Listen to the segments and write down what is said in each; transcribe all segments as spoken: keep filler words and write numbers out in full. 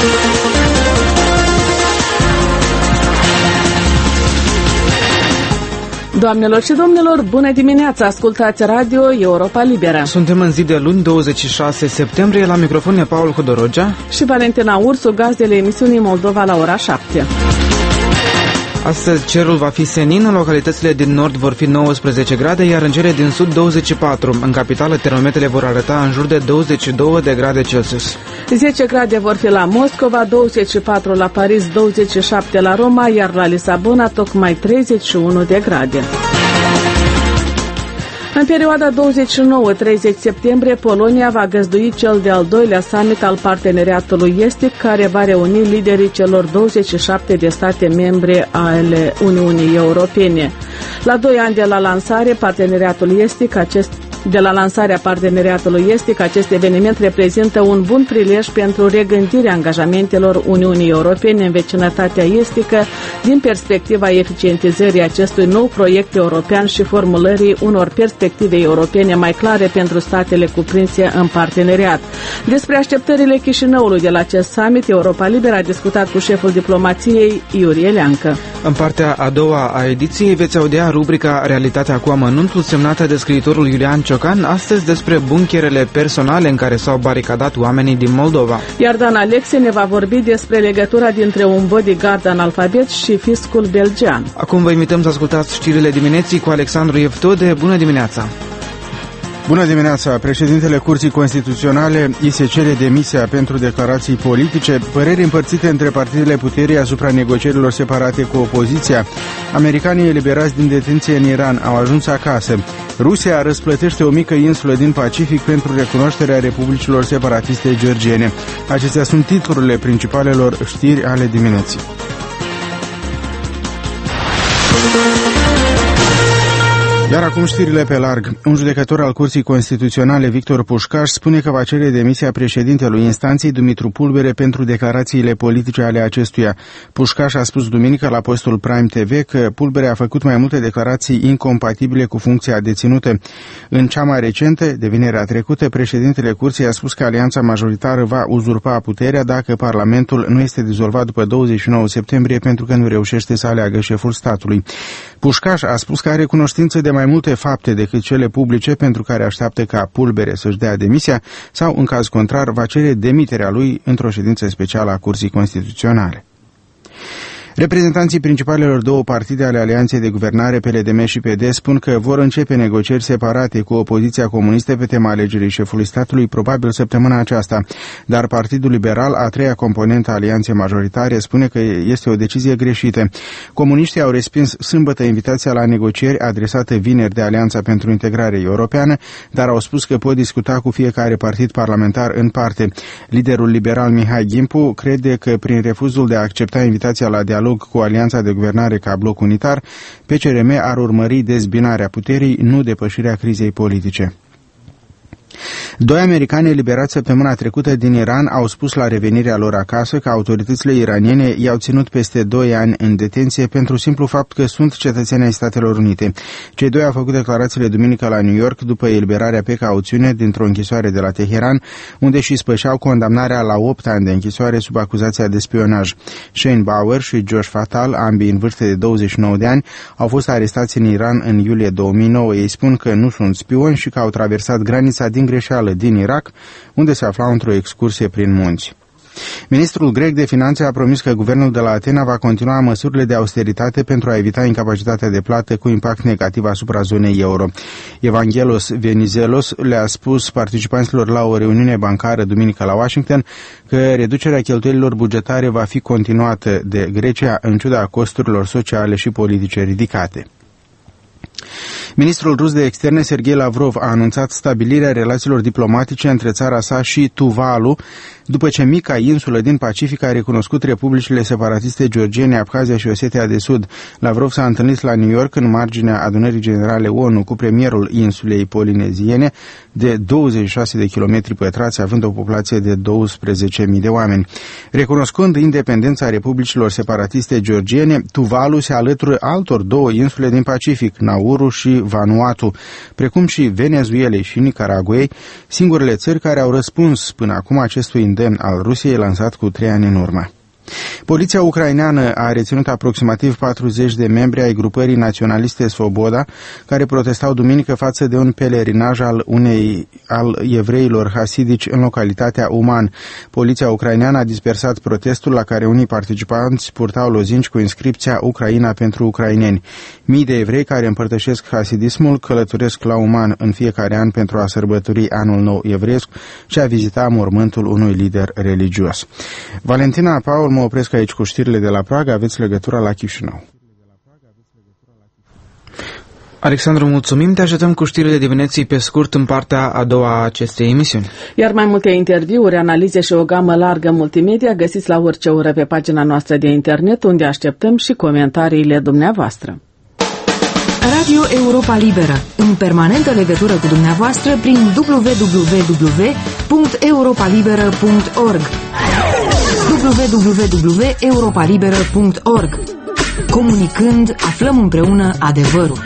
Doamnelor și domnilor, bună dimineața! Ascultați Radio Europa Liberă. Suntem în zi de luni, douăzeci și șase septembrie, la microfon e Paul Hodorogea și Valentina Ursu, gazdele emisiunii Moldova la ora șapte. Astăzi cerul va fi senin, în localitățile din nord vor fi nouăsprezece grade, iar în cele din sud douăzeci și patru. În capitală termometrele vor arăta în jur de douăzeci și două de grade Celsius. zece grade vor fi la Moscova, douăzeci și patru la Paris, douăzeci și șapte la Roma, iar la Lisabona tocmai treizeci și unu de grade. În perioada douăzeci și nouă treizeci septembrie, Polonia va găzdui cel de-al doilea summit al Parteneriatului Estic, care va reuni liderii celor douăzeci și șapte de state membre ale Uniunii Europene. La doi ani de la lansare, Parteneriatul Estic, acest De la lansarea Parteneriatului Estic, acest eveniment reprezintă un bun prilej pentru regândirea angajamentelor Uniunii Europene în vecinătatea estică din perspectiva eficientizării acestui nou proiect european și formulării unor perspective europene mai clare pentru statele cuprinse în parteneriat. Despre așteptările Chișinăului de la acest summit, Europa Liberă a discutat cu șeful diplomației Iurie Leancă. În partea a doua a ediției veți audia rubrica Realitatea cu amănuntul, semnată de scriitorul Iulian Ciocan, astăzi despre buncherele personale în care s-au baricadat oamenii din Moldova. Iar Dan Alexe ne va vorbi despre legătura dintre un bodyguard analfabet și fiscul belgian. Acum vă invităm să ascultați știrile dimineții cu Alexandru Eftode. Bună dimineața! Bună dimineața! Președintele Curții Constituționale îi se cere demisia pentru declarații politice, păreri împărțite între partidele puterii asupra negocierilor separate cu opoziția. Americanii eliberați din detenție în Iran au ajuns acasă. Rusia răsplătește o mică insulă din Pacific pentru recunoașterea republicilor separatiste georgiene. Acestea sunt titlurile principalelor știri ale dimineții. Iar acum știrile pe larg. Un judecător al Curții Constituționale, Victor Pușcaș, spune că va cere demisia președintelui instanței, Dumitru Pulbere, pentru declarațiile politice ale acestuia. Pușcaș a spus duminică la postul Prime T V că Pulbere a făcut mai multe declarații incompatibile cu funcția deținută. În cea mai recentă, de vinerea trecută, președintele Curții a spus că alianța majoritară va uzurpa puterea dacă Parlamentul nu este dizolvat după douăzeci și nouă septembrie pentru că nu reușește să aleagă șeful statului. Pușcaș a spus că are cunoștință de mai multe fapte decât cele publice pentru care așteaptă ca Pulbere să-și dea demisia sau, în caz contrar, va cere demiterea lui într-o ședință specială a Curții Constituționale. Reprezentanții principalelor două partide ale Alianței de Guvernare, P L D M și P D, spun că vor începe negocieri separate cu opoziția comunistă pe tema alegerii șefului statului, probabil săptămâna aceasta. Dar Partidul Liberal, a treia componentă a Alianței majoritare, spune că este o decizie greșită. Comuniștii au respins sâmbătă invitația la negocieri adresată vineri de Alianța pentru Integrare Europeană, dar au spus că pot discuta cu fiecare partid parlamentar în parte. Liderul liberal Mihai Gimpu crede că prin refuzul de a accepta invitația la dialog cu Alianța de Guvernare ca bloc unitar, P C R M ar urmări dezbinarea puterii, nu depășirea crizei politice. Doi americani eliberați săptămâna trecută din Iran au spus la revenirea lor acasă că autoritățile iraniene i-au ținut peste doi ani în detenție pentru simplu fapt că sunt cetățeni ai Statelor Unite. Cei doi au făcut declarațiile duminică la New York după eliberarea pe cauțiune dintr-o închisoare de la Teheran, unde și spășeau condamnarea la opt ani de închisoare sub acuzația de spionaj. Shane Bauer și Josh Fatal, ambii în vârstă de douăzeci și nouă de ani, au fost arestați în Iran în iulie două mii nouă. Ei spun că nu sunt spioni și că au traversat granița din greșeală din Irak, unde se aflau într-o excursie prin munți. Ministrul grec de finanțe a promis că guvernul de la Atena va continua măsurile de austeritate pentru a evita incapacitatea de plată cu impact negativ asupra zonei euro. Evangelos Venizelos le-a spus participanților la o reuniune bancară duminică la Washington că reducerea cheltuielilor bugetare va fi continuată de Grecia în ciuda costurilor sociale și politice ridicate. Ministrul rus de externe, Sergei Lavrov, a anunțat stabilirea relațiilor diplomatice între țara sa și Tuvalu, după ce mica insulă din Pacific a recunoscut republicile separatiste georgiene, Abhazia și Osetia de Sud. Lavrov s-a întâlnit la New York în marginea adunării generale O N U cu premierul insulei polineziene de douăzeci și șase de kilometri pătrați, având o populație de douăsprezece mii de oameni. Recunoscând independența republicilor separatiste georgiene, Tuvalu se alătură altor două insule din Pacific, Nauru și Vanuatu, precum și Venezuelei și Nicaraguei, singurele țări care au răspuns până acum acestui îndemn al Rusiei lansat cu trei ani în urmă. Poliția ucraineană a reținut aproximativ patruzeci de membri ai grupării naționaliste Svoboda, care protestau duminică față de un pelerinaj al unei al evreilor hasidici în localitatea Uman. Poliția ucraineană a dispersat protestul, la care unii participanți purtau lozinci cu inscripția Ucraina pentru ucraineni. Mii de evrei care împărtășesc hasidismul călătoresc la Uman în fiecare an pentru a sărbători anul nou evreiesc și a vizita mormântul unui lider religios. Valentina Paul, mă opresc aici cu știrile de la Praga, aveți legătura la Chișinău. Alexandru, mulțumim, te ajutăm cu știrile dimineții pe scurt în partea a doua a acestei emisiuni. Iar mai multe interviuri, analize și o gamă largă multimedia găsiți la orice oră pe pagina noastră de internet, unde așteptăm și comentariile dumneavoastră. Radio Europa Liberă, în permanentă legătură cu dumneavoastră prin w w w punct europa liberă punct org w w w punct europa liberă punct org. Comunicând, aflăm împreună adevărul.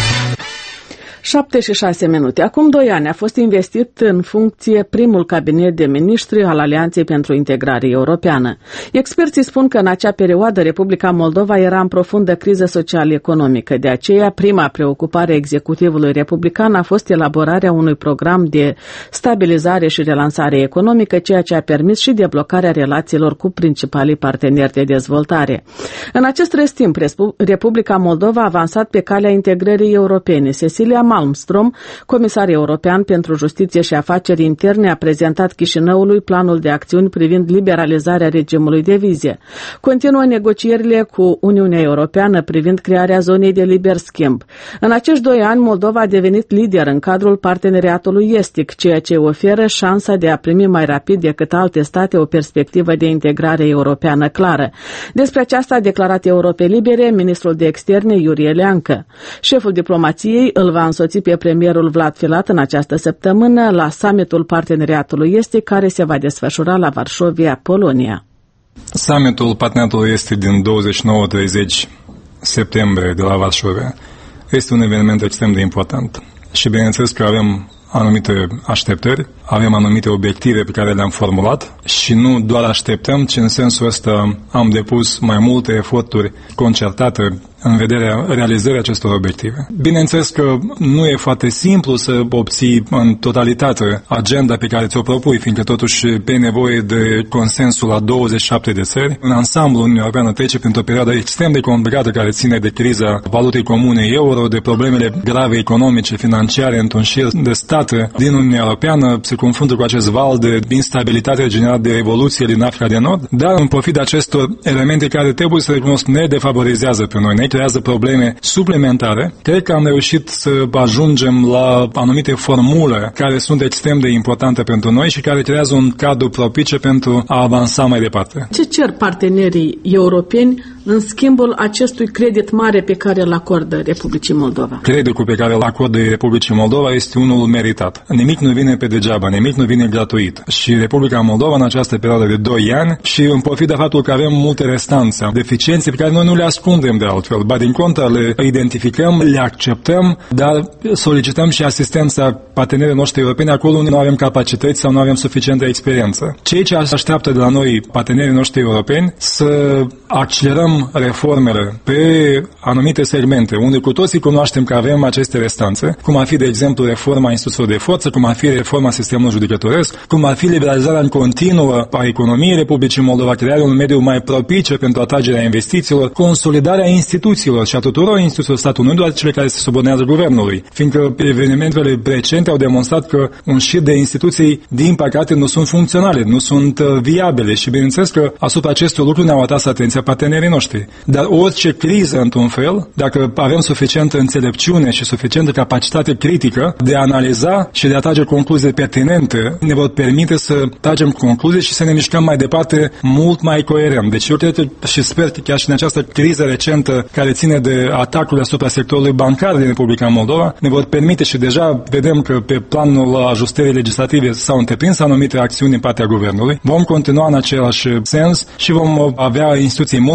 șapte și șase minute. Acum doi ani a fost investit în funcție primul cabinet de miniștri al Alianței pentru Integrare Europeană. Experții spun că în acea perioadă Republica Moldova era în profundă criză social-economică. De aceea, prima preocupare a executivului republican a fost elaborarea unui program de stabilizare și relansare economică, ceea ce a permis și deblocarea relațiilor cu principalii parteneri de dezvoltare. În acest rest timp, Republica Moldova a avansat pe calea integrării europene. Cecilia Malmström, comisar european pentru justiție și afaceri interne, a prezentat Chișinăului planul de acțiuni privind liberalizarea regimului de vize. Continuă negocierile cu Uniunea Europeană privind crearea zonei de liber schimb. În acești doi ani, Moldova a devenit lider în cadrul parteneriatului estic, ceea ce oferă șansa de a primi mai rapid decât alte state o perspectivă de integrare europeană clară. Despre aceasta a declarat Europei Libere ministrul de externe Iurie Leancă. Șeful diplomației îl va însoți pe premierul Vlad Filat în această săptămână la summitul parteneriatului estic, care se va desfășura la Varșovia, Polonia. Summitul parteneriatului estic din douăzeci și nouă treizeci septembrie de la Varșovia este un eveniment extrem de important și bineînțeles că avem anumite așteptări, avem anumite obiective pe care le-am formulat și nu doar așteptăm, ci în sensul ăsta am depus mai multe eforturi concertate în vederea realizării acestor obiective. Bineînțeles că nu e foarte simplu să obții în totalitate agenda pe care ți-o propui, fiindcă totuși pe nevoie de consensul la douăzeci și șapte de țări. În ansamblu, Uniunea Europeană trece printr-o perioadă extrem de complicată care ține de criza valutei comune euro, de problemele grave economice, financiare într-un șir de state din Uniunea Europeană, se confruntă cu acest val de instabilitate generat de revoluție din Africa de Nord, dar în pofida acestor elemente care trebuie să recunosc ne defavorizează pe noi, ne creează probleme suplimentare. Cred că am reușit să ajungem la anumite formule care sunt extrem de importante pentru noi și care creează un cadru propice pentru a avansa mai departe. Ce cer partenerii europeni în schimbul acestui credit mare pe care îl acordă Republicii Moldova? Creditul pe care îl acordă Republicii Moldova este unul meritat. Nimic nu vine pe degeaba, nimic nu vine gratuit. Și Republica Moldova în această perioadă de doi ani și în pofida faptul că avem multe restanțe, deficiențe pe care noi nu le ascundem de altfel, ba din contră le identificăm, le acceptăm, dar solicităm și asistența partenerii noștri europeni acolo unde nu avem capacități sau nu avem suficientă experiență. Cei ce așteaptă de la noi partenerii noștri europeni să accelerăm reformele pe anumite segmente, unde cu toții cunoaștem că avem aceste restanțe, cum ar fi, de exemplu, reforma instituțiilor de forță, cum ar fi reforma sistemului judecătoresc, cum ar fi liberalizarea în continuă a economiei Republicii Moldova, crearea unui mediu mai propice pentru atragerea investițiilor, consolidarea instituțiilor și a tuturor instituțiilor statului, nu doar cele care se subordonează guvernului, fiindcă evenimentele recente au demonstrat că un șir de instituții, din păcate, nu sunt funcționale, nu sunt viabile și bineînțeles că asupra acestor lucruri ne-au atras atenția partenerii noștri. Dar orice criză, într-un fel, dacă avem suficientă înțelepciune și suficientă capacitate critică de a analiza și de a trage concluzii pertinente, ne vor permite să tragem concluzii și să ne mișcăm mai departe mult mai coerent. Deci eu cred și sper că chiar și în această criză recentă care ține de atacurile asupra sectorului bancar din Republica Moldova, ne vor permite și deja vedem că pe planul ajustării legislative s-au întreprins anumite acțiuni din partea guvernului. Vom continua în același sens și vom avea instituții mult mai funcționale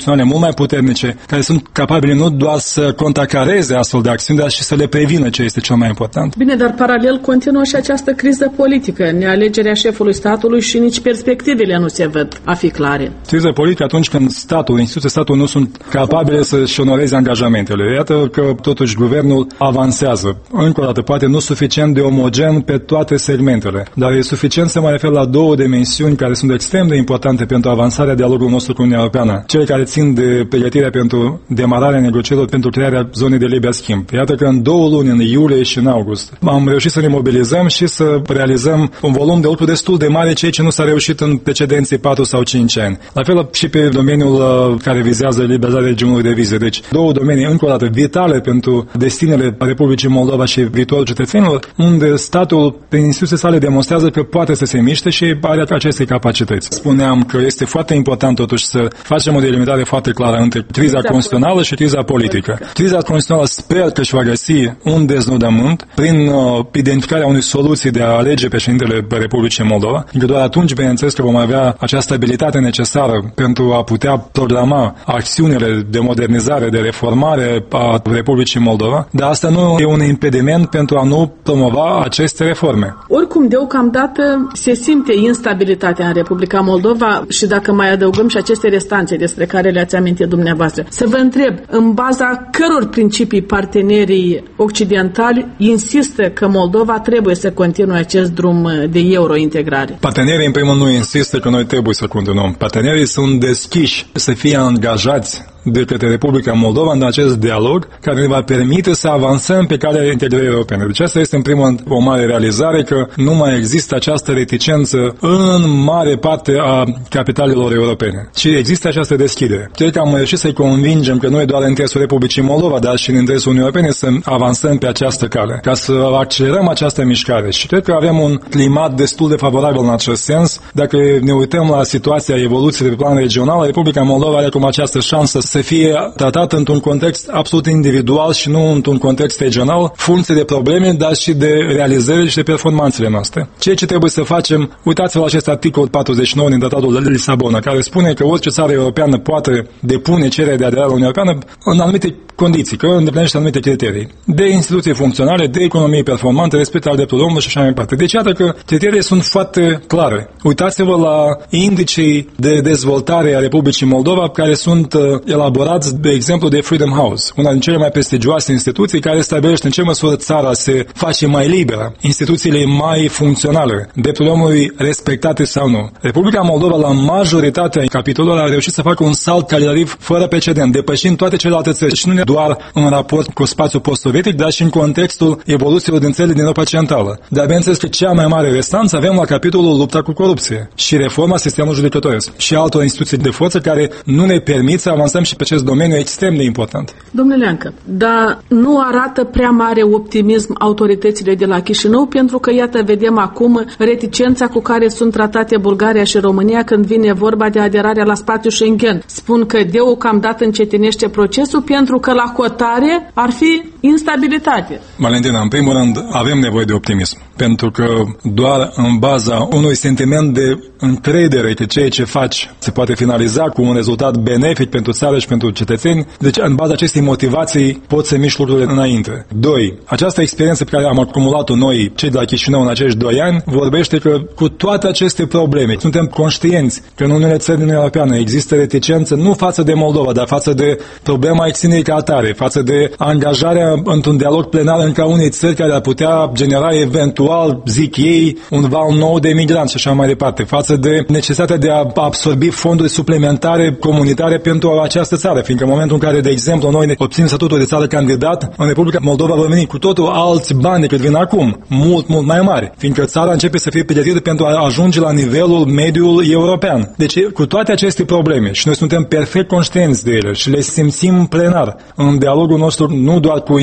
funcționale mult mai puternice, care sunt capabile nu doar să contracareze astfel de acțiuni, dar și să le prevină, ce este cel mai important. Bine, dar paralel continuă și această criză politică, nealegerea șefului statului și nici perspectivele nu se văd a fi clare. Criza politică atunci când statul, instituțiile statului nu sunt capabile să-și onoreze angajamentele. Iată că totuși guvernul avansează. Încă o dată, poate nu suficient de omogen pe toate segmentele, dar e suficient să mă refer la două dimensiuni care sunt extrem de importante pentru avansarea dialogului nostru cu Uniunea Europeană. Cele care țin de pregătirea pentru demararea negocierilor pentru crearea zonei de liber schimb. Iată că în două luni, în iulie și în august, am reușit să ne mobilizăm și să realizăm un volum de lucru destul de mare, ceea ce nu s-a reușit în precedenții patru sau cinci ani. La fel și pe domeniul care vizează liberalizarea regimului de vize. Deci două domenii, încă o dată, vitale pentru destinele Republicii Moldova și viitorul cetățenilor, unde statul, prin instituțiile sale, demonstrează că poate să se miște și are aceste capacități. Spuneam că este foarte important totuși să facem o delimitare foarte clară între criza constituțională și criza politică. Criza constituțională sper că își va găsi un deznodământ prin uh, identificarea unei soluții de a alege președintele Republicii Moldova, că doar atunci, bineînțeles, că vom avea acea stabilitate necesară pentru a putea programa acțiunile de modernizare, de reformare a Republicii Moldova, dar asta nu e un impediment pentru a nu promova aceste reforme. Oricum, deocamdată se simte instabilitatea în Republica Moldova și dacă mai adăugăm și aceste restanțe despre care le-ați amintit dumneavoastră, să vă întreb, în baza căror principii partenerii occidentali insistă că Moldova trebuie să continue acest drum de eurointegrare? Partenerii, în primul rând, nu insistă că noi trebuie să continuăm. Partenerii sunt deschiși să fie angajați de către Republica Moldova în acest dialog care ne va permite să avansăm pe calea integrării europene. Deci asta este în primul rând o mare realizare, că nu mai există această reticență în mare parte a capitalelor europene. Și există această deschidere. Cred că am reușit să-i convingem că nu e doar în interesul Republicii Moldova, dar și în interesul Uniunii Europene să avansăm pe această cale, ca să accelerăm această mișcare. Și cred că avem un climat destul de favorabil în acest sens. Dacă ne uităm la situația evoluției pe plan regional, Republica Moldova are acum această șansă să fie tratată într-un context absolut individual și nu într-un context regional, funcție de probleme, dar și de realizări și de performanțele noastre. Ceea ce trebuie să facem, uitați-vă la acest articol patruzeci și nouă din Tratatul de Lisabona, care spune că orice țară europeană poate depune cerere de aderare la Uniunea Europeană în anumite condiții, că îndeplinește anumite criterii de instituții funcționale, de economie performantă, respectarea drepturilor omului și așa mai departe. Deci iată că criteriile sunt foarte clare. Uitați-vă la indicii de dezvoltare a Republicii Moldova care sunt uh, elaborați, de exemplu, de Freedom House, una din cele mai prestigioase instituții care stabilește în ce măsură țara se face mai liberă, instituțiile mai funcționale, drepturile omului respectate sau nu. Republica Moldova, la majoritatea capitolelor, a reușit să facă un salt calitativ fără precedent, depășind toate celelalte țări și nu doar în raport cu spațiul post-sovietic, dar și în contextul evoluțiilor din țările din Europa Centrală. Dar bineînțeles că cea mai mare restanță avem la capitolul lupta cu corupție și reforma sistemului judecătoresc și altor instituții de forță care nu ne permit să avansăm și pe acest domeniu extrem de important. Domnule Leancă, dar nu arată prea mare optimism autoritățile de la Chișinău, pentru că, iată, vedem acum reticența cu care sunt tratate Bulgaria și România când vine vorba de aderarea la spațiul Schengen. Spun că deocamdată încetinește procesul pentru că la hotare ar fi instabilitate. Valentina, în primul rând, avem nevoie de optimism, pentru că doar în baza unui sentiment de încredere că ceea ce faci se poate finaliza cu un rezultat benefic pentru țară și pentru cetățeni, deci în baza acestei motivații poți să miști lucrurile înainte. Doi. Această experiență pe care am acumulat-o noi, cei de la Chișinău, în acești doi ani, vorbește că cu toate aceste probleme suntem conștienți că în unele țări din Uniunea Europeană există reticență nu față de Moldova, dar față de problema extinderii ca atare, față de angajarea într-un dialog plenar încă a unei țări care ar putea genera eventual, zic ei, un val nou de emigranți și așa mai departe, față de necesitatea de a absorbi fonduri suplimentare comunitare pentru această țară, fiindcă în momentul în care, de exemplu, noi ne obținem statutul de țară candidat, în Republica Moldova vor veni cu totul alți bani decât vin acum, mult, mult mai mari, fiindcă țara începe să fie pregătită pentru a ajunge la nivelul mediul european. Deci, cu toate aceste probleme, și noi suntem perfect conștienți de ele și le simțim plenar în dialogul nostru, nu doar cu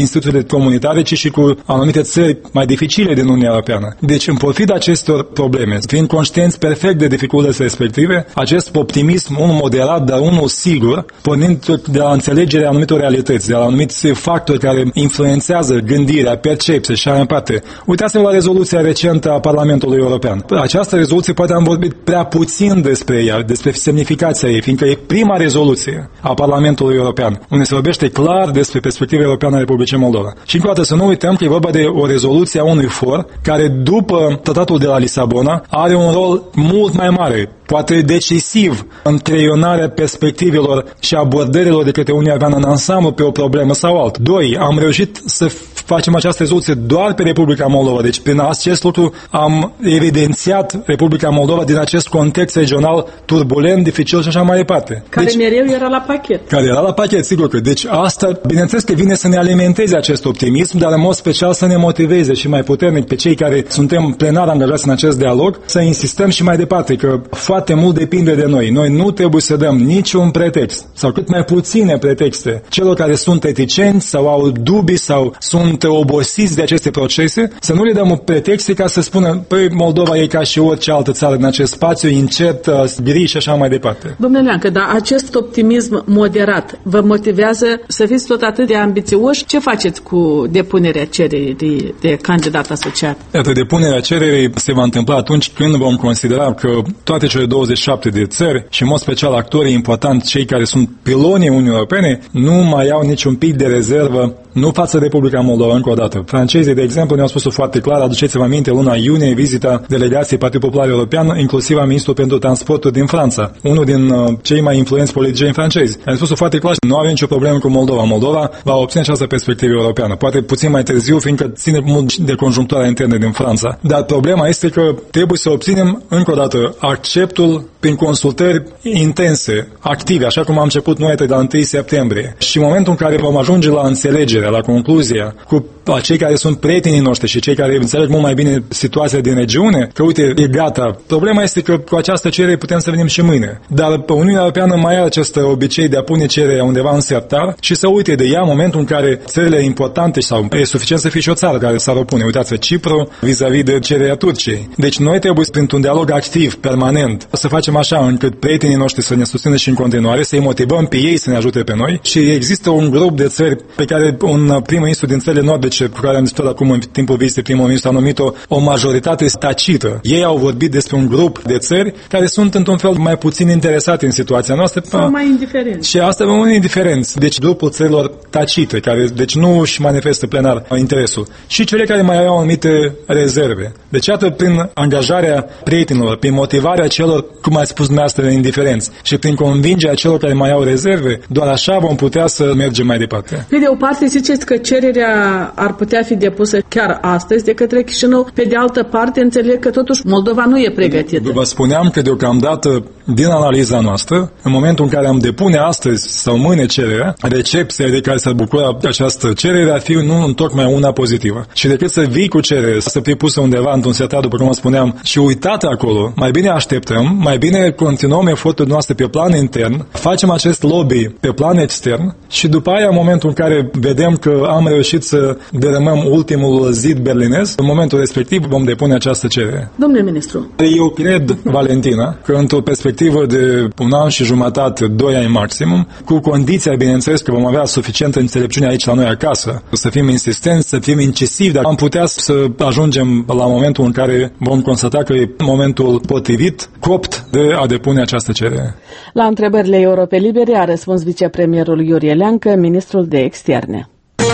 instituțiile comunitare, ci și cu anumite țări mai dificile din Uniunea Europeană. Deci, în pofida acestor probleme, fiind conștienți perfect de dificultățile respective, acest optimism, unul moderat, dar unul sigur, pornind de la înțelegerea anumitor realități, de la anumiți factori care influențează gândirea, percepția și așa mai departe. Uitați-vă la rezoluția recentă a Parlamentului European. Această rezoluție poate am vorbit prea puțin despre ea, despre semnificația ei, fiindcă e prima rezoluție a Parlamentului European, unde se vorbește clar despre perspectiva europeană a Republicii Moldova. Și încă o dată să nu uităm că e vorba de o rezoluție a unui for care, după Tratatul de la Lisabona, are un rol mult mai mare, poate decisiv, în creionarea perspectivelor și abordărilor de către Uniunea Europeană în ansamblu pe o problemă sau altă. Doi, am reușit să facem această rezoluție doar pe Republica Moldova. Deci, prin acest lucru am evidențiat Republica Moldova din acest context regional turbulent, dificil și așa mai departe. Care deci, mereu era la pachet. Care era la pachet, sigur că. Deci asta, bineînțeles că vine să ne alimenteze acest optimism, dar în mod special să ne motiveze și mai puternic pe cei care suntem plenar angajați în acest dialog, să insistăm și mai departe, că foarte mult depinde de noi. Noi nu trebuie să dăm niciun pretext, sau cât mai puține pretexte, celor care sunt reticenți sau au dubii sau sunt obosiți de aceste procese, să nu le dăm pretexte ca să spună, păi, Moldova e ca și orice altă țară în acest spațiu, incert, gri și așa mai departe. Domnule Leancă, dar acest optimism moderat vă motivează să fiți tot atât de ambițioși? Ce faceți cu depunerea cererii de, de candidat asociat? Iată, depunerea cererii se va întâmpla atunci când vom considera că toate cele douăzeci și șapte de țări și, în mod special, actorii importanti, cei care sunt pilonii Uniunii Europene, nu mai au niciun pic de rezervă, nu față de Republica Moldova, încă o dată. Francezii, de exemplu, ne-au spus-o foarte clar, aduceți-vă aminte, luna iunie, vizita delegației Partidului Popular European, inclusiv a ministrul pentru transportul din Franța, unul din uh, cei mai influenți politicieni francezi. Am spus-o foarte clar, nu avem nicio problemă cu Moldova. Moldova va obține această perspectivă europeană. Poate puțin mai târziu, fiindcă ține mult de conjunctura internă din Franța. Dar problema este că trebuie să obținem, încă o dată, acceptul prin consultări intense, active, așa cum am început noi de la întâi septembrie. Și în momentul în care vom ajunge la înțelegere, la concluzia, cu cei care sunt prietenii noștri și cei care înțeleg mult mai bine situația din regiune, că uite, e gata. Problema este că cu această cerere putem să venim și mâine. Dar Uniunea Europeană mai are acest obicei de a pune cererea undeva în sertar și să uite de ea în momentul în care țările importante, sau e suficient să fie și o țară care s-ar opune. Uitați, Cipru vis-a-vis de cererea Turciei. Deci noi trebuie, printr-un dialog activ, permanent, să facem așa încât prietenii noștri să ne susțină și în continuare, să-i motivăm pe ei să ne ajute pe noi. Și există un grup de țări pe care un prim-ministru din țările nordice, cu care am discutat acum în timpul vizitei primul ministru, a numit-o o majoritate tacită. Ei au vorbit despre un grup de țări care sunt într-un fel mai puțin interesate în situația noastră. Sau mai indiferenți. Și asta e mai indiferenți. Deci grupul țărilor tacite, care deci nu își manifestă plenar interesul. Și cele care mai au anumite rezerve. Deci iată, prin angajarea prietenilor, prin motivarea celor, cum ai spus dumneavoastră, indiferenți și prin convingerea celor care mai au rezerve, doar așa vom putea să mergem mai departe. Pe de o parte ziceți că cererea ar putea fi depusă chiar astăzi de către Chișinău, pe de altă parte înțeleg că totuși Moldova nu e pregătită. Vă spuneam că deocamdată, din analiza noastră, în momentul în care am depune astăzi sau mâine cererea, recepția de care s-ar bucura această cerere ar fi nu întocmai una pozitivă. Și decât să vii cu cerere, să fie pusă undeva într-un sertar, după cum spuneam, și uitată acolo, mai bine așteptăm, mai bine continuăm efortul noastre pe plan intern, facem acest lobby pe plan extern și după aia, în momentul în care vedem că am reușit să derămăm ultimul zid berlinez, în momentul respectiv vom depune această cerere. Domnule ministru. Eu cred, Valentina, că într-o perspectivă de un an și jumătate, doi ani maximum, cu condiția, bineînțeles, că vom avea suficientă înțelepciune aici la noi acasă, să fim insistenți, să fim incisivi, dar am putea să ajungem la momentul în care vom constata că e momentul potrivit, copt, de a depune această cerere. La întrebările Europei Libere a răspuns vicepremierul Iurie Leancă, ministrul de externe.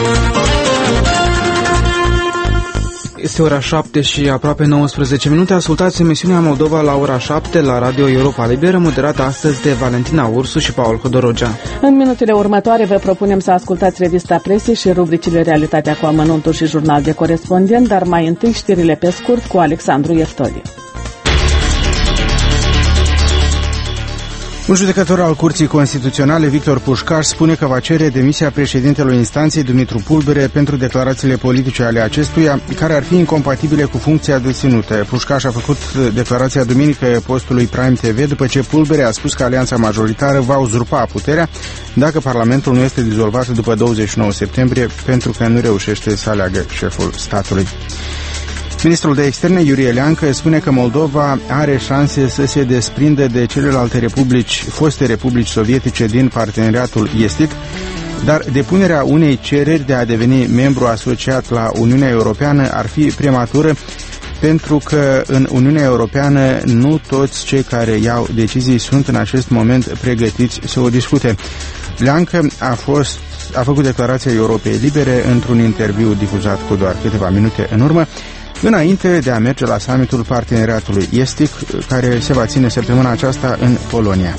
Este ora șapte și aproape nouăsprezece minute. Ascultați emisiunea Moldova la ora șapte la Radio Europa Liberă, moderată astăzi de Valentina Ursu și Paul Codorogea. În minutele următoare vă propunem să ascultați revista presei și rubricile Realitatea cu amănuntul și Jurnal de corespondent, dar mai întâi știrile pe scurt cu Alexandru Iertoli. Un judecător al Curții Constituționale, Victor Pușcaș, spune că va cere demisia președintelui instanței, Dumitru Pulbere, pentru declarațiile politice ale acestuia, care ar fi incompatibile cu funcția deținută. Pușcaș a făcut declarația duminică postului Prime T V după ce Pulbere a spus că alianța majoritară va uzurpa puterea dacă Parlamentul nu este dizolvat după douăzeci și nouă septembrie, pentru că nu reușește să aleagă șeful statului. Ministrul de Externe, Iurie Leancă, spune că Moldova are șanse să se desprindă de celelalte republici, foste republici sovietice din parteneriatul estic, dar depunerea unei cereri de a deveni membru asociat la Uniunea Europeană ar fi prematură, pentru că în Uniunea Europeană nu toți cei care iau decizii sunt în acest moment pregătiți să o discute. Leancă a fost a făcut declarația Europei Libere într-un interviu difuzat cu doar câteva minute în urmă, înainte de a merge la summitul parteneriatului estic, care se va ține săptămâna aceasta în Polonia.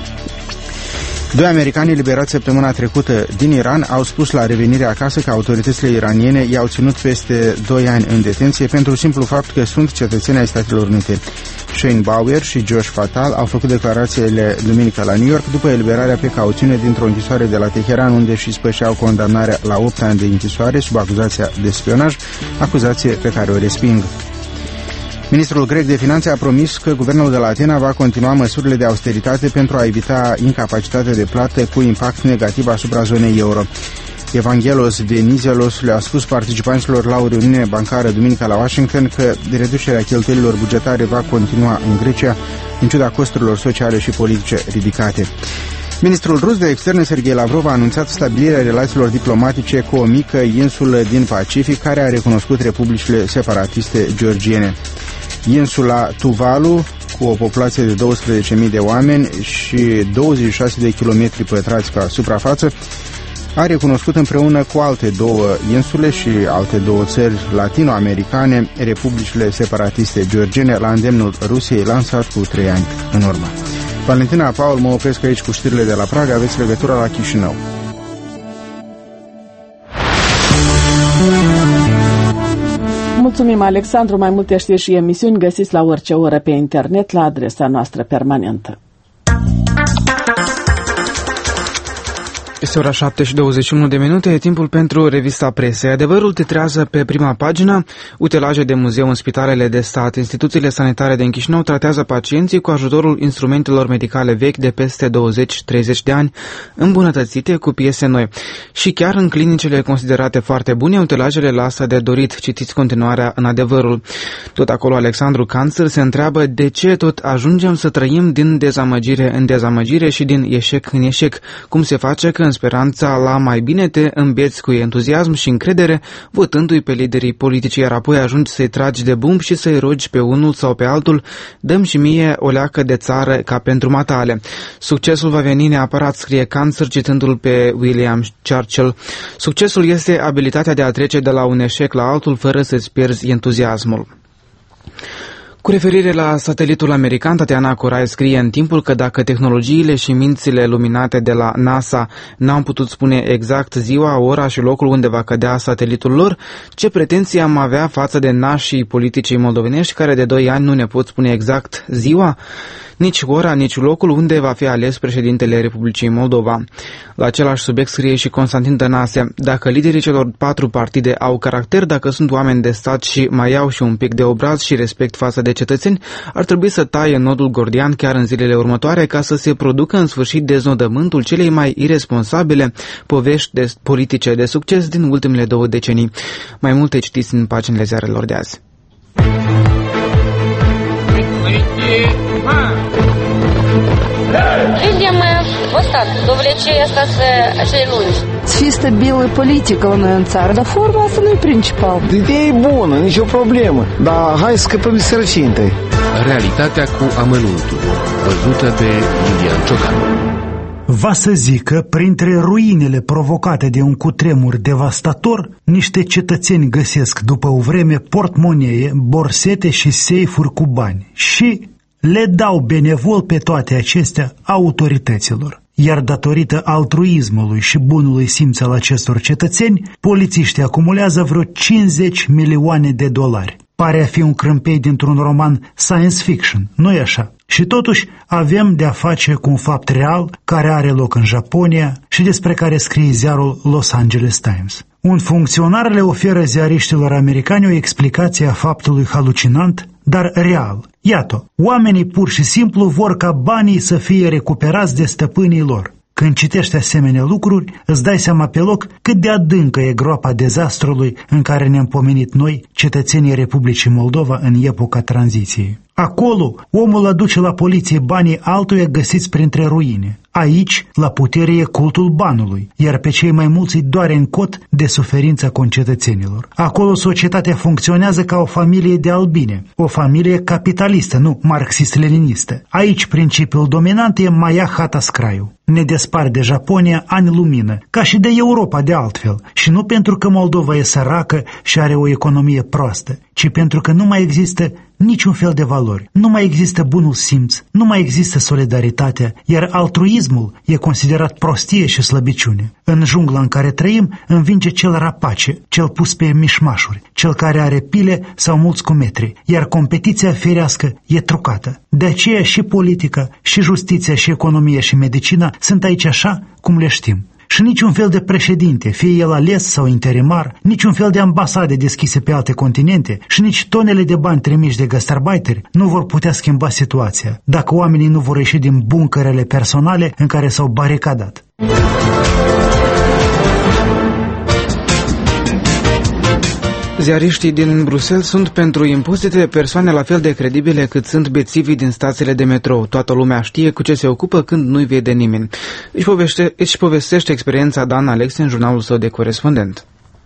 Doi americani eliberați săptămâna trecută din Iran au spus la revenirea acasă că autoritățile iraniene i-au ținut peste doi ani în detenție pentru simplu fapt că sunt cetățeni ai Statelor Unite. Shane Bauer și Josh Fatal au făcut declarațiile duminică la New York după eliberarea pe cauțiune dintr-o închisoare de la Teheran, unde și spășeau condamnarea la opt ani de închisoare sub acuzația de spionaj, acuzație pe care o resping. Ministrul grec de finanțe a promis că guvernul de la Atena va continua măsurile de austeritate pentru a evita incapacitatea de plată cu impact negativ asupra zonei euro. Evangelos Venizelos le-a spus participanților la o reuniune bancară duminică la Washington că reducerea cheltuielilor bugetare va continua în Grecia, în ciuda costurilor sociale și politice ridicate. Ministrul rus de externe, Sergei Lavrov, a anunțat stabilirea relațiilor diplomatice cu o mică insulă din Pacific care a recunoscut republicile separatiste georgiene. Insula Tuvalu, cu o populație de douăsprezece mii de oameni și douăzeci și șase de kilometri pătrați ca suprafață, a recunoscut împreună cu alte două insule și alte două țări latino-americane republicile separatiste georgiene la îndemnul Rusiei, lansat cu trei ani în urmă. Valentina Paul, mă opresc aici cu știrile de la Praga, aveți legătura la Chișinău. Mulțumim, Alexandru. Mai multe știri și emisiuni găsiți la orice oră pe internet la adresa noastră permanentă. Este ora șapte și douăzeci și unu de minute, e timpul pentru revista presei. Adevărul titrează pe prima pagină: utilaje de muzeu în spitalele de stat. Instituțiile sanitare din Chișinău tratează pacienții cu ajutorul instrumentelor medicale vechi de peste douăzeci treizeci de ani, îmbunătățite cu piese noi. Și chiar în clinicile considerate foarte bune, utilajele lasă de dorit. Citiți continuarea în Adevărul. Tot acolo Alexandru Canțăr se întreabă de ce tot ajungem să trăim din dezamăgire în dezamăgire și din eșec în eșec. Cum se face că în speranța la mai bine te îmbeți cu entuziasm și încredere, votându-i pe liderii politici, iar apoi ajungi să-i tragi de bumb și să-i rogi pe unul sau pe altul: dăm și mie o leacă de țară ca pentru matale. Succesul va veni neapărat, scrie Canțăr citându-l pe William Churchill. Succesul este abilitatea de a trece de la un eșec la altul fără să-ți pierzi entuziasmul. Cu referire la satelitul american, Tatiana Corai scrie în Timpul că dacă tehnologiile și mințile luminate de la NASA n-au putut spune exact ziua, ora și locul unde va cădea satelitul lor, ce pretenții am avea față de nașii politicii moldovenești care de doi ani nu ne pot spune exact ziua? Nici ora, nici locul unde va fi ales președintele Republicii Moldova. La același subiect scrie și Constantin Tănase: dacă liderii celor patru partide au caracter, dacă sunt oameni de stat și mai au și un pic de obraz și respect față de cetățeni, ar trebui să taie nodul gordian chiar în zilele următoare ca să se producă în sfârșit deznodământul celei mai iresponsabile povești de politice de succes din ultimele două decenii. Mai multe citiți în paginile ziarelor de azi. Людям вот так, до влечения остаться acei lungi. Fi stabilă politică la noi în țară, dar forma asta nu e principal. Ideea e bună, nicio problemă, dar hai să scăpăm de sărăcie întâi. Realitatea cu amănuntul, văzută de Iulian Ciocan. Va să zică, printre ruinele provocate de un cutremur devastator, niște cetățeni găsesc după o vreme portmonee, borsete și seifuri cu bani și le dau benevol pe toate acestea autorităților. Iar datorită altruismului și bunului simț al acestor cetățeni, polițiștii acumulează vreo cincizeci milioane de dolari. Pare a fi un crâmpei dintr-un roman science fiction, nu-i așa? Și totuși avem de-a face cu un fapt real care are loc în Japonia și despre care scrie ziarul Los Angeles Times. Un funcționar le oferă ziariștilor americani o explicație a faptului halucinant, dar real. Iată, oamenii pur și simplu vor ca banii să fie recuperați de stăpânii lor. Când citești asemenea lucruri, îți dai seama pe loc cât de adâncă e groapa dezastrului în care ne-am pomenit noi, cetățenii Republicii Moldova, în epoca tranziției. Acolo, omul aduce la poliție banii altuia găsiți printre ruine. Aici, la putere e cultul banului, iar pe cei mai mulți îi doare în cot de suferința concetățenilor. Acolo societatea funcționează ca o familie de albine, o familie capitalistă, nu marxist-leninistă. Aici principiul dominant e Maia Hata Scraiu. Ne despart de Japonia ani lumină, ca și de Europa de altfel, și nu pentru că Moldova e săracă și are o economie proastă, ci pentru că nu mai există niciun fel de valori, nu mai există bunul simț, nu mai există solidaritatea, iar altruismul e considerat prostie și slăbiciune. În jungla în care trăim învinge cel rapace, cel pus pe mișmașuri, cel care are pile sau mulți cu metri, iar competiția firească e trucată. De aceea și politica, și justiția, și economia, și medicina sunt aici așa cum le știm. Și niciun fel de președinte, fie el ales sau interimar, niciun fel de ambasade deschise pe alte continente și nici tonele de bani trimiși de gastarbeiteri nu vor putea schimba situația, dacă oamenii nu vor ieși din buncărele personale în care s-au baricadat. Ziariștii din Bruxelles sunt pentru impozite de persoane la fel de credibile cât sunt bețivii din stațiile de metrou. Toată lumea știe cu ce se ocupă când nu-i vede nimeni. Își, povește, își povestește experiența Dan Alexe în jurnalul său de corespondent.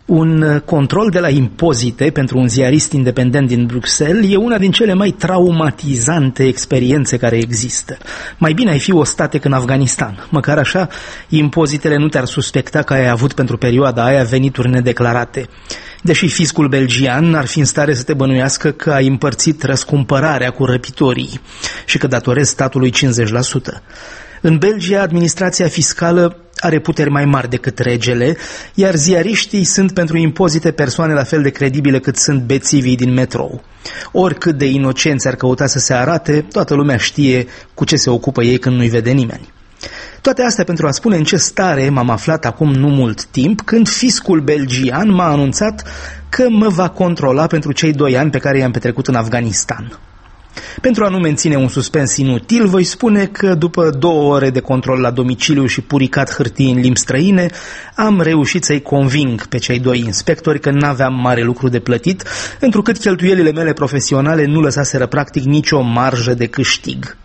Un control de la impozite pentru un ziarist independent din Bruxelles e una din cele mai traumatizante experiențe care există. Mai bine ai fi ostatec în Afganistan. Măcar așa, impozitele nu te-ar suspecta că ai avut pentru perioada aia venituri nedeclarate. Deși fiscul belgian ar fi în stare să te bănuiască că ai împărțit răscumpărarea cu răpitorii și că datorezi statului cincizeci la sută. În Belgia, administrația fiscală are puteri mai mari decât regele, iar ziariștii sunt pentru impozite persoane la fel de credibile cât sunt bețivii din metrou. Oricât de inocenți ar căuta să se arate, toată lumea știe cu ce se ocupă ei când nu-i vede nimeni. Toate astea pentru a spune în ce stare m-am aflat acum nu mult timp, când fiscul belgian m-a anunțat că mă va controla pentru cei doi ani pe care i-am petrecut în Afganistan. Pentru a nu menține un suspens inutil, voi spune că după două ore de control la domiciliu și puricat hârtii în limbi străine, am reușit să-i conving pe cei doi inspectori că n-aveam mare lucru de plătit, întrucât cheltuielile mele profesionale nu lăsaseră practic nicio marjă de câștig.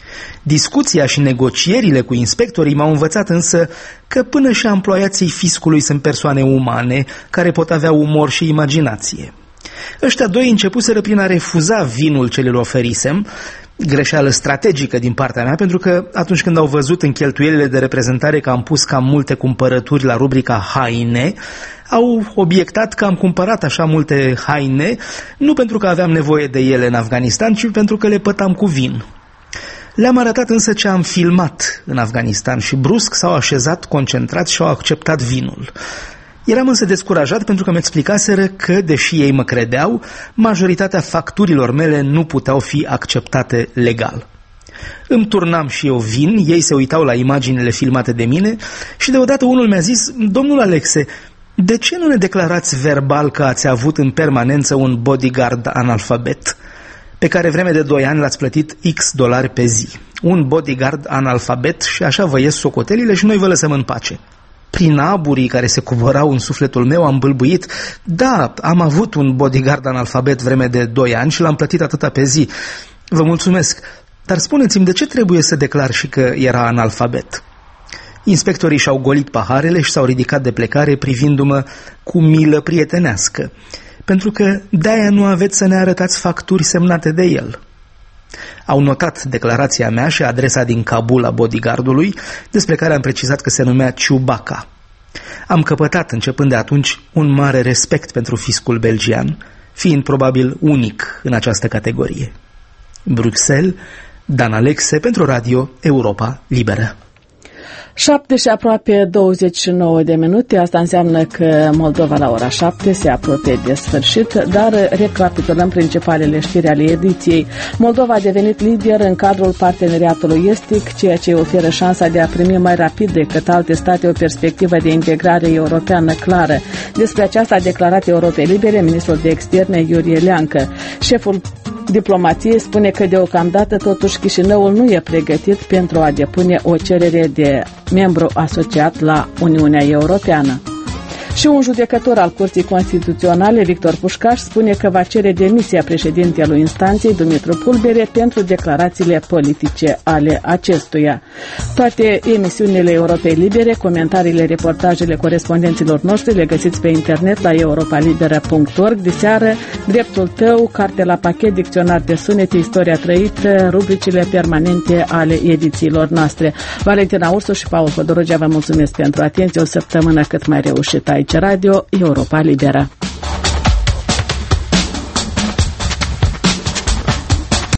Discuția și negocierile cu inspectorii m-au învățat însă că până și amploiații fiscului sunt persoane umane care pot avea umor și imaginație. Ăștia doi începuseră prin a refuza vinul ce le oferisem, greșeală strategică din partea mea, pentru că atunci când au văzut în cheltuielile de reprezentare că am pus cam multe cumpărături la rubrica haine, au obiectat că am cumpărat așa multe haine nu pentru că aveam nevoie de ele în Afganistan, ci pentru că le pătam cu vin. Le-am arătat însă ce am filmat în Afganistan și brusc s-au așezat concentrați și au acceptat vinul. Eram însă descurajat pentru că mi explicaseră că, deși ei mă credeau, majoritatea facturilor mele nu puteau fi acceptate legal. Îmi turnam și eu vin, ei se uitau la imaginile filmate de mine și deodată unul mi-a zis: domnul Alexe, de ce nu ne declarați verbal că ați avut în permanență un bodyguard analfabet, pe care vreme de doi ani l-ați plătit X dolari pe zi? Un bodyguard analfabet și așa vă ies socotelile și noi vă lăsăm în pace. Prin aburii care se coborau în sufletul meu am bâlbâit: da, am avut un bodyguard analfabet vreme de doi ani și l-am plătit atâta pe zi. Vă mulțumesc, dar spuneți-mi, de ce trebuie să declar și că era analfabet? Inspectorii și-au golit paharele și s-au ridicat de plecare privindu-mă cu milă prietenească, pentru că de-aia nu aveți să ne arătați facturi semnate de el. Au notat declarația mea și adresa din Kabul a bodyguardului, despre care am precizat că se numea Chewbacca. Am căpătat începând de atunci un mare respect pentru fiscul belgian, fiind probabil unic în această categorie. Bruxelles, Dan Alexe pentru Radio Europa Liberă. șapte și aproape douăzeci și nouă de minute, asta înseamnă că Moldova la ora șapte se apropie de sfârșit, dar recapitulăm principalele știri ale ediției. Moldova a devenit lider în cadrul parteneriatului estic, ceea ce oferă șansa de a primi mai rapid decât alte state o perspectivă de integrare europeană clară. Despre aceasta a declarat Europei Libere ministrul de externe Iurie Leancă. Șeful diplomației spune că deocamdată totuși Chișinăul nu e pregătit pentru a depune o cerere de membru asociat la Uniunea Europeană. Și un judecător al Curții Constituționale, Victor Pușcaș, spune că va cere demisia președintelui instanței, Dumitru Pulbere, pentru declarațiile politice ale acestuia. Toate emisiunile Europei Libere, comentariile, reportajele corespondenților noștri le găsiți pe internet la europalibera punct org. De seară, Dreptul tău, carte la pachet, dicționar de sunete, istoria trăită, rubricile permanente ale edițiilor noastre. Valentina Ursu și Paul Hodorogea vă mulțumesc pentru atenție. O săptămână cât mai reușită aici Radio Europa Liberă.